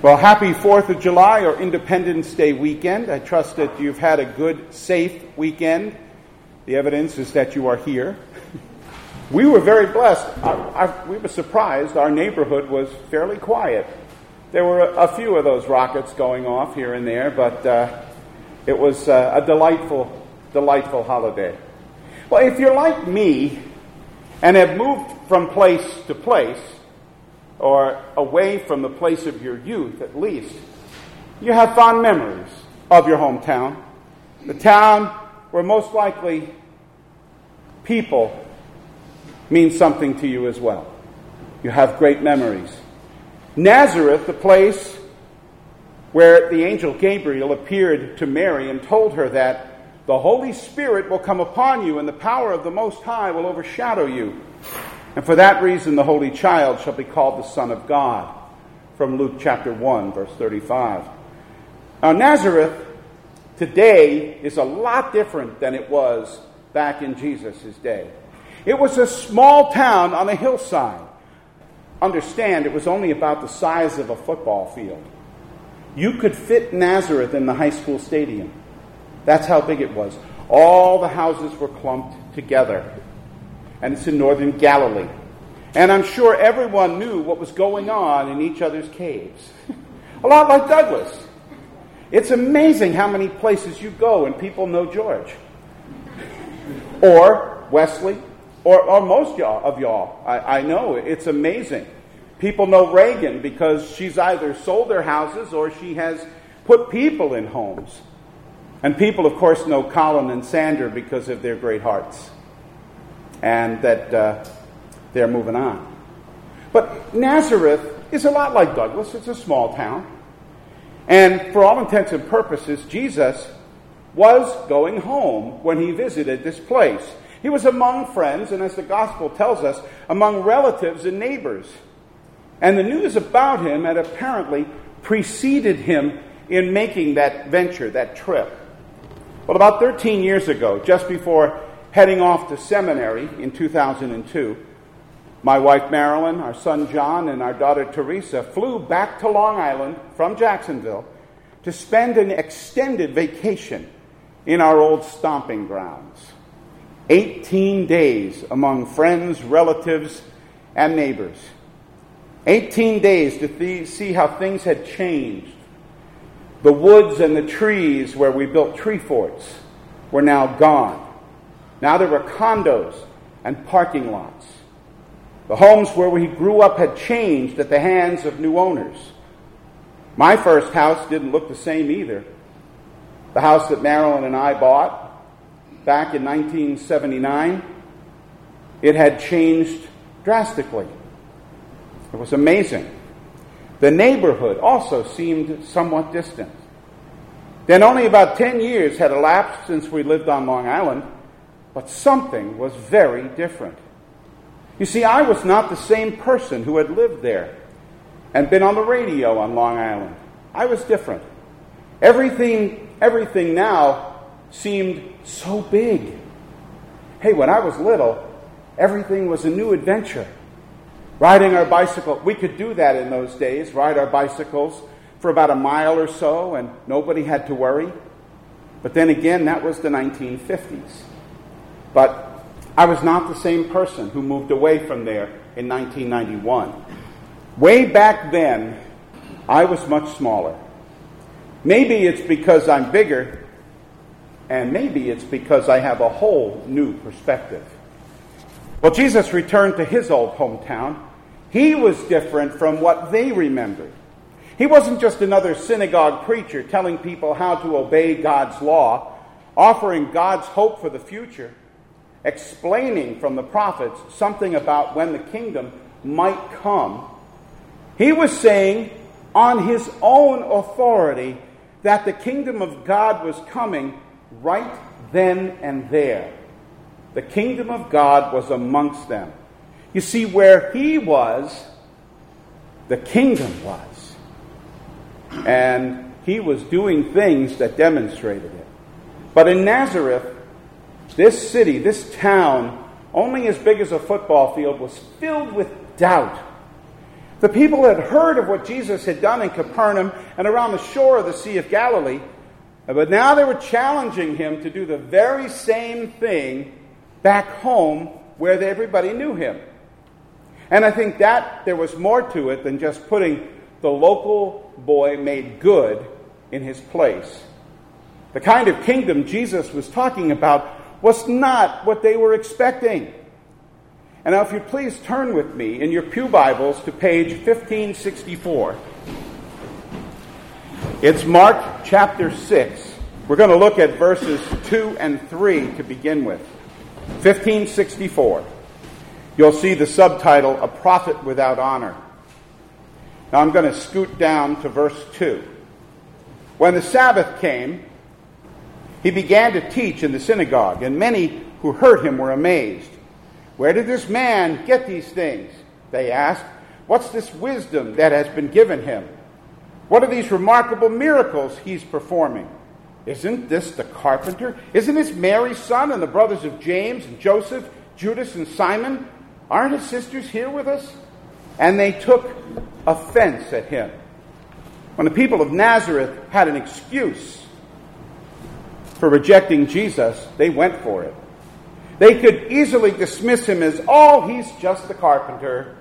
Well, happy 4th of July or Independence Day weekend. I trust that you've had a good, safe weekend. The evidence is that you are here. We were very blessed. We were surprised. Our neighborhood was fairly quiet. There were a few of those rockets going off here and there, but it was a delightful holiday. Well, if you're like me and have moved from place to place, or away from the place of your youth at least, you have fond memories of your hometown, the town where most likely people mean something to you as well. You have great memories. Nazareth, the place where the angel Gabriel appeared to Mary and told her that the Holy Spirit will come upon you and the power of the Most High will overshadow you. And for that reason, the Holy Child shall be called the Son of God, from Luke chapter 1, verse 35. Now, Nazareth today is a lot different than it was back in Jesus' day. It was a small town on a hillside. Understand, it was only about the size of a football field. You could fit Nazareth in the high school stadium. That's how big it was. All the houses were clumped together. And it's in northern Galilee. And I'm sure everyone knew what was going on in each other's caves. A lot like Douglas. It's amazing how many places you go and people know George. Or Wesley. Or most of y'all. I know. It's amazing. People know Reagan because she's either sold their houses or she has put people in homes. And people, of course, know Colin and Sandra because of their great hearts. And that they're moving on. But Nazareth is a lot like Douglas. It's a small town. And for all intents and purposes, Jesus was going home when he visited this place. He was among friends, and as the gospel tells us, among relatives and neighbors. And the news about him had apparently preceded him in making that venture, that trip. Well, about 13 years ago, just before heading off to seminary in 2002, my wife Marilyn, our son John, and our daughter Teresa flew back to Long Island from Jacksonville to spend an extended vacation in our old stomping grounds. 18 days among friends, relatives, and neighbors. 18 days to see how things had changed. The woods and the trees where we built tree forts were now gone. Now there were condos and parking lots. The homes where we grew up had changed at the hands of new owners. My first house didn't look the same either. The house that Marilyn and I bought back in 1979, it had changed drastically. It was amazing. The neighborhood also seemed somewhat distant. Then only about 10 years had elapsed since we lived on Long Island, but something was very different. You see, I was not the same person who had lived there and been on the radio on Long Island. I was different. Everything now seemed so big. Hey, when I was little, everything was a new adventure. Riding our bicycle, we could do that in those days, ride our bicycles for about a mile or so, and nobody had to worry. But then again, that was the 1950s. But I was not the same person who moved away from there in 1991. Way back then, I was much smaller. Maybe it's because I'm bigger, and maybe it's because I have a whole new perspective. Well, Jesus returned to his old hometown. He was different from what they remembered. He wasn't just another synagogue preacher telling people how to obey God's law, offering God's hope for the future, explaining from the prophets something about when the kingdom might come. He was saying on his own authority that the kingdom of God was coming right then and there. The kingdom of God was amongst them. You see, where he was, the kingdom was. And he was doing things that demonstrated it. But in Nazareth, this city, this town, only as big as a football field, was filled with doubt. The people had heard of what Jesus had done in Capernaum and around the shore of the Sea of Galilee, but now they were challenging him to do the very same thing back home where everybody knew him. And I think that there was more to it than just putting the local boy made good in his place. The kind of kingdom Jesus was talking about was not what they were expecting. And now if you'd please turn with me in your pew Bibles to page 1564. It's Mark chapter 6. We're going to look at verses 2 and 3 to begin with. 1564. You'll see the subtitle, A Prophet Without Honor. Now I'm going to scoot down to verse 2. When the Sabbath came, he began to teach in the synagogue, and many who heard him were amazed. Where did this man get these things? They asked. What's this wisdom that has been given him? What are these remarkable miracles he's performing? Isn't this the carpenter? Isn't this Mary's son and the brothers of James and Joseph, Judas and Simon? Aren't his sisters here with us? And they took offense at him. When the people of Nazareth had an excuse for rejecting Jesus, they went for it. They could easily dismiss him as, oh, he's just the carpenter,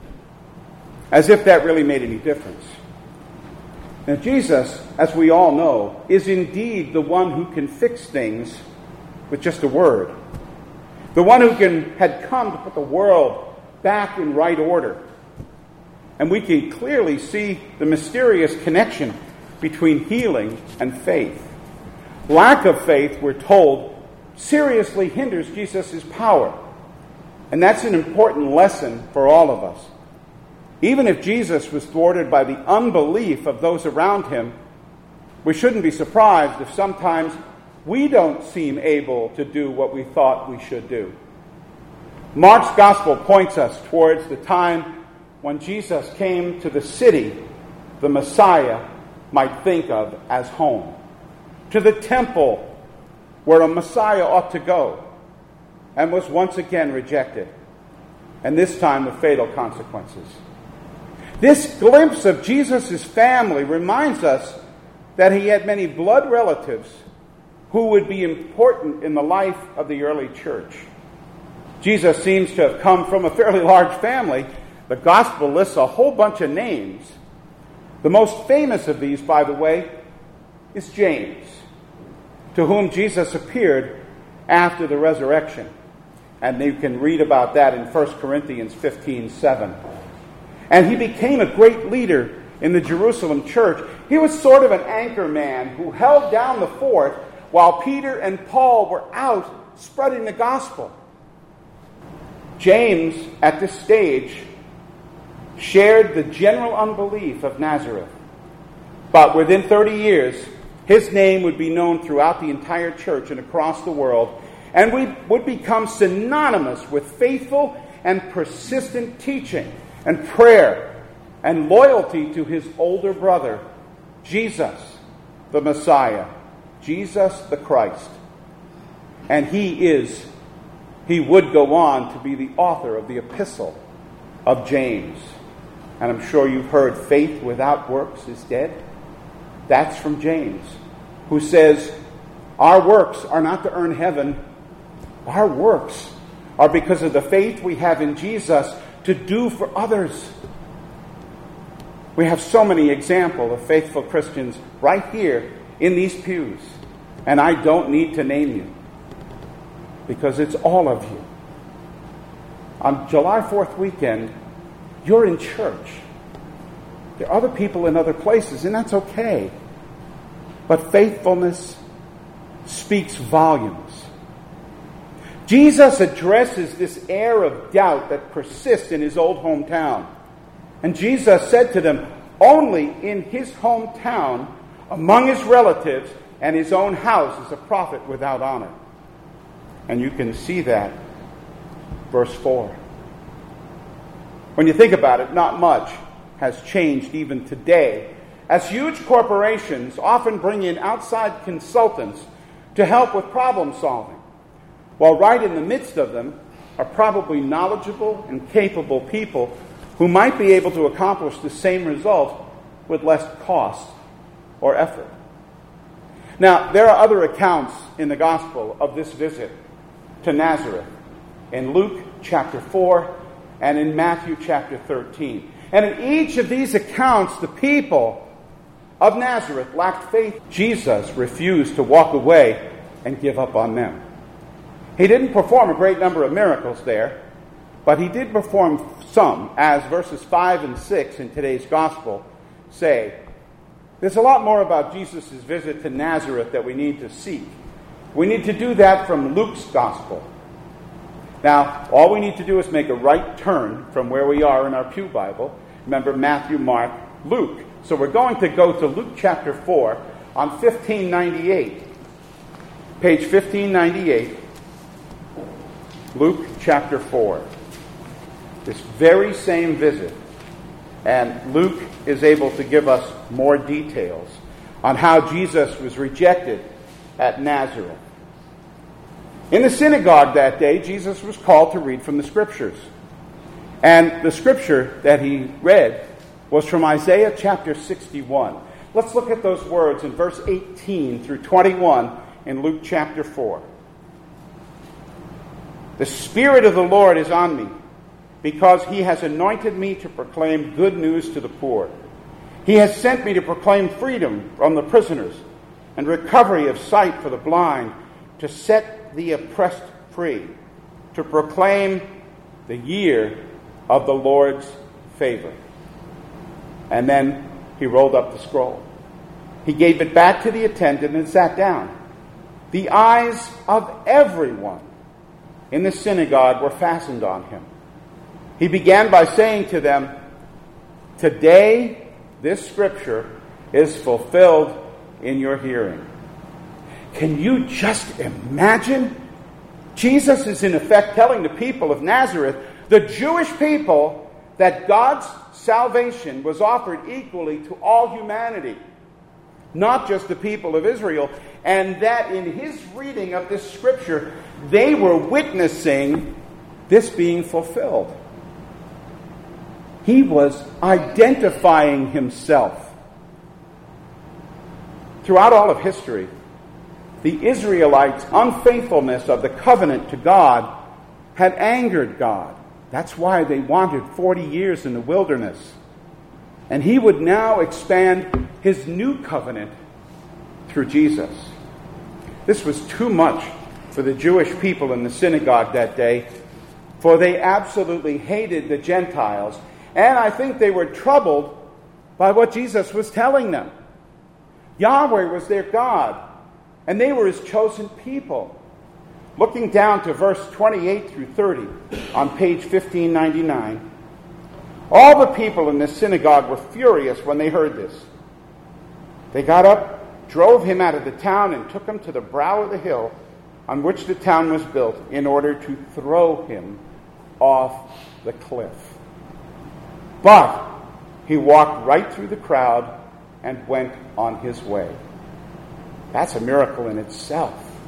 as if that really made any difference. Now, Jesus, as we all know, is indeed the one who can fix things with just a word. The one who had come to put the world back in right order. And we can clearly see the mysterious connection between healing and faith. Lack of faith, we're told, seriously hinders Jesus' power. And that's an important lesson for all of us. Even if Jesus was thwarted by the unbelief of those around him, we shouldn't be surprised if sometimes we don't seem able to do what we thought we should do. Mark's gospel points us towards the time when Jesus came to the city the Messiah might think of as home, to the temple where a Messiah ought to go, and was once again rejected, and this time with fatal consequences. This glimpse of Jesus' family reminds us that he had many blood relatives who would be important in the life of the early church. Jesus seems to have come from a fairly large family. The gospel lists a whole bunch of names. The most famous of these, by the way, is James, to whom Jesus appeared after the resurrection. And you can read about that in 1 Corinthians 15:7. And he became a great leader in the Jerusalem church. He was sort of an anchor man who held down the fort while Peter and Paul were out spreading the gospel. James, at this stage, shared the general unbelief of Nazareth. But within 30 years, his name would be known throughout the entire church and across the world, and we would become synonymous with faithful and persistent teaching and prayer and loyalty to his older brother, Jesus, the Messiah, Jesus the Christ. And he would go on to be the author of the epistle of James. And I'm sure you've heard faith without works is dead. That's from James, who says, our works are not to earn heaven. Our works are because of the faith we have in Jesus to do for others. We have so many examples of faithful Christians right here in these pews. And I don't need to name you, because it's all of you. On July 4th weekend, you're in church. There are other people in other places, and that's okay. But faithfulness speaks volumes. Jesus addresses this air of doubt that persists in his old hometown. And Jesus said to them, only in his hometown, among his relatives and his own house, is a prophet without honor. And you can see that. Verse 4. When you think about it, not much has changed even today, as huge corporations often bring in outside consultants to help with problem solving, while right in the midst of them are probably knowledgeable and capable people who might be able to accomplish the same result with less cost or effort. Now, there are other accounts in the gospel of this visit to Nazareth in Luke chapter 4 and in Matthew chapter 13. And in each of these accounts, the people of Nazareth lacked faith. Jesus refused to walk away and give up on them. He didn't perform a great number of miracles there, but he did perform some, as verses 5 and 6 in today's gospel say. There's a lot more about Jesus' visit to Nazareth that we need to seek. We need to do that from Luke's gospel. Now, all we need to do is make a right turn from where we are in our pew Bible. Remember, Matthew, Mark, Luke. So we're going to go to Luke chapter 4 on 1598. Page 1598. Luke chapter 4. This very same visit. And Luke is able to give us more details on how Jesus was rejected at Nazareth. In the synagogue that day, Jesus was called to read from the Scriptures. And the Scripture that he read was from Isaiah chapter 61. Let's look at those words in verse 18 through 21 in Luke chapter 4. The Spirit of the Lord is on me, because he has anointed me to proclaim good news to the poor. He has sent me to proclaim freedom from the prisoners and recovery of sight for the blind, to set the oppressed free, to proclaim the year of the Lord's favor. And then he rolled up the scroll. He gave it back to the attendant and sat down. The eyes of everyone in the synagogue were fastened on him. He began by saying to them, "Today this scripture is fulfilled in your hearing." Can you just imagine? Jesus is in effect telling the people of Nazareth, the Jewish people, that God's salvation was offered equally to all humanity, not just the people of Israel, and that in his reading of this scripture, they were witnessing this being fulfilled. He was identifying himself. Throughout all of history, the Israelites' unfaithfulness of the covenant to God had angered God. That's why they wandered 40 years in the wilderness. And he would now expand his new covenant through Jesus. This was too much for the Jewish people in the synagogue that day, for they absolutely hated the Gentiles. And I think they were troubled by what Jesus was telling them. Yahweh was their God, and they were his chosen people. Looking down to verse 28 through 30 on page 1599, all the people in the synagogue were furious when they heard this. They got up, drove him out of the town, and took him to the brow of the hill on which the town was built, in order to throw him off the cliff. But he walked right through the crowd and went on his way. That's a miracle in itself.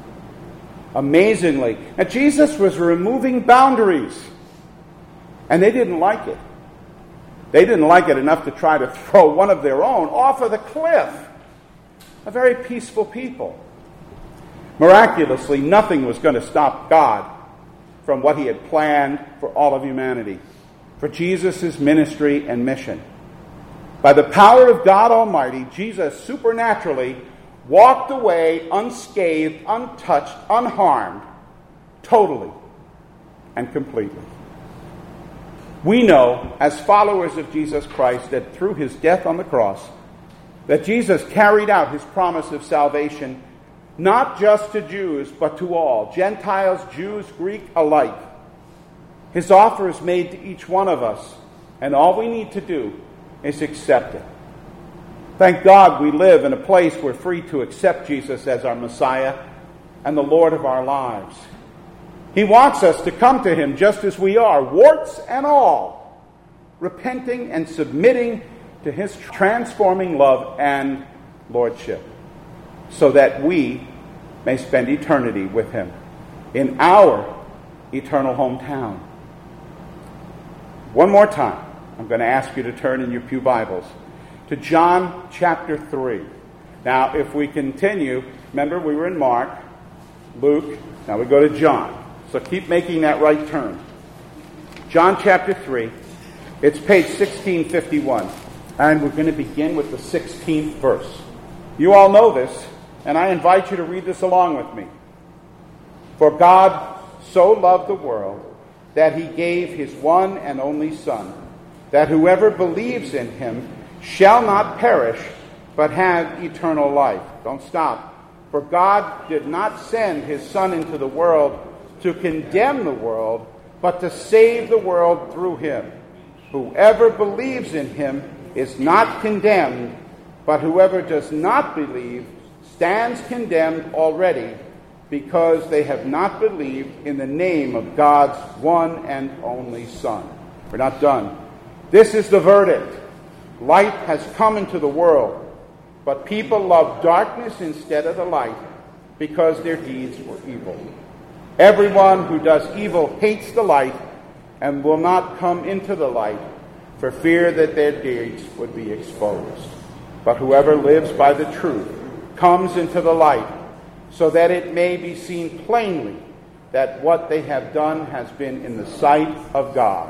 Amazingly. Now, Jesus was removing boundaries, and they didn't like it. They didn't like it enough to try to throw one of their own off of the cliff. A very peaceful people. Miraculously, nothing was going to stop God from what he had planned for all of humanity, for Jesus' ministry and mission. By the power of God Almighty, Jesus supernaturally walked away unscathed, untouched, unharmed, totally and completely. We know, as followers of Jesus Christ, that through his death on the cross, that Jesus carried out his promise of salvation, not just to Jews, but to all, Gentiles, Jews, Greek alike. His offer is made to each one of us, and all we need to do is accept it. Thank God we live in a place we're free to accept Jesus as our Messiah and the Lord of our lives. He wants us to come to him just as we are, warts and all, repenting and submitting to his transforming love and lordship, so that we may spend eternity with him in our eternal hometown. One more time, I'm going to ask you to turn in your pew Bibles to John chapter 3. Now, if we continue, remember we were in Mark, Luke, now we go to John. So keep making that right turn. John chapter 3, it's page 1651, and we're going to begin with the 16th verse. You all know this, and I invite you to read this along with me. For God so loved the world that he gave his one and only Son, that whoever believes in him shall not perish, but have eternal life. Don't stop. For God did not send his Son into the world to condemn the world, but to save the world through him. Whoever believes in him is not condemned, but whoever does not believe stands condemned already, because they have not believed in the name of God's one and only Son. We're not done. This is the verdict. Light has come into the world, but people love darkness instead of the light, because their deeds were evil. Everyone who does evil hates the light and will not come into the light, for fear that their deeds would be exposed. But whoever lives by the truth comes into the light, so that it may be seen plainly that what they have done has been in the sight of God.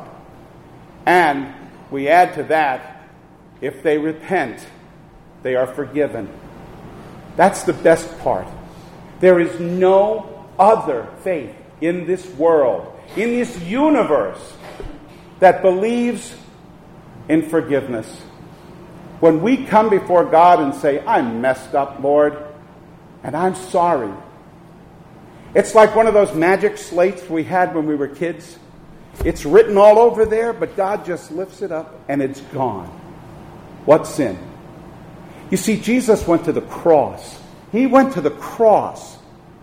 And we add to that, if they repent, they are forgiven. That's the best part. There is no other faith in this world, in this universe, that believes in forgiveness. When we come before God and say, I'm messed up, Lord, and I'm sorry. It's like one of those magic slates we had when we were kids. It's written all over there, but God just lifts it up and it's gone. What sin? You see, Jesus went to the cross. He went to the cross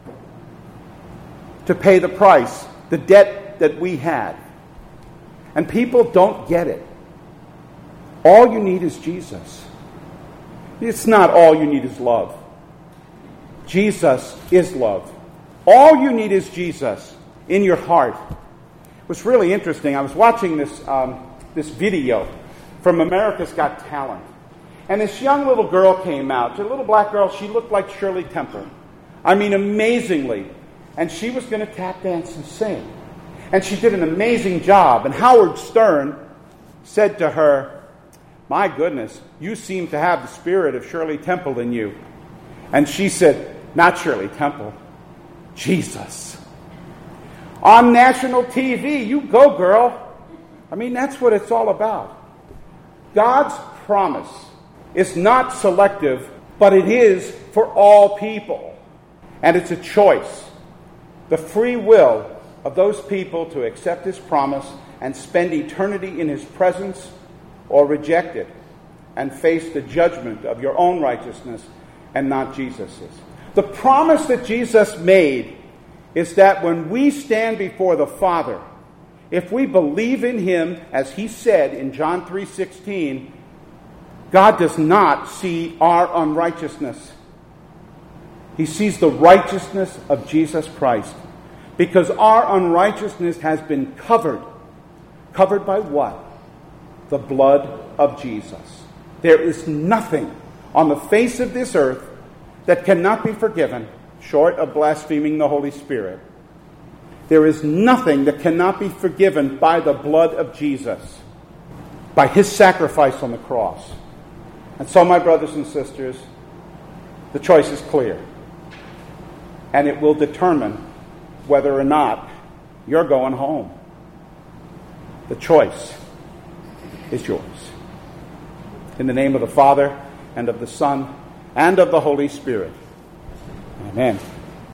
to pay the price, the debt that we had. And people don't get it. All you need is Jesus. It's not all you need is love. Jesus is love. All you need is Jesus in your heart. It was really interesting. I was watching this video from America's Got Talent. And this young little girl came out. A little black girl. She looked like Shirley Temple. I mean, amazingly. And she was going to tap dance and sing. And she did an amazing job. And Howard Stern said to her, my goodness, you seem to have the spirit of Shirley Temple in you. And she said, not Shirley Temple, Jesus. On national TV, you go, girl. I mean, that's what it's all about. God's promise is not selective, but it is for all people. And it's a choice. The free will of those people to accept his promise and spend eternity in his presence, or reject it and face the judgment of your own righteousness and not Jesus's. The promise that Jesus made is that when we stand before the Father, if we believe in him, as he said in John 3:16, God does not see our unrighteousness. He sees the righteousness of Jesus Christ, because our unrighteousness has been covered. Covered by what? The blood of Jesus. There is nothing on the face of this earth that cannot be forgiven, short of blaspheming the Holy Spirit. There is nothing that cannot be forgiven by the blood of Jesus, by his sacrifice on the cross. And so, my brothers and sisters, the choice is clear. And it will determine whether or not you're going home. The choice is yours. In the name of the Father, and of the Son, and of the Holy Spirit. Amen.